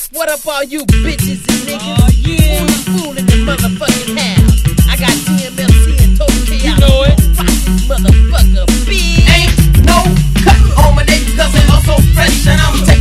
What up, all you bitches and niggas? Yeah. Fooling the motherfucking house. I got TMLC and Total Chaos. You know it. Rock this motherfucker, bitch. Ain't no cutting on my dick, cause it all so fresh, and I'm taking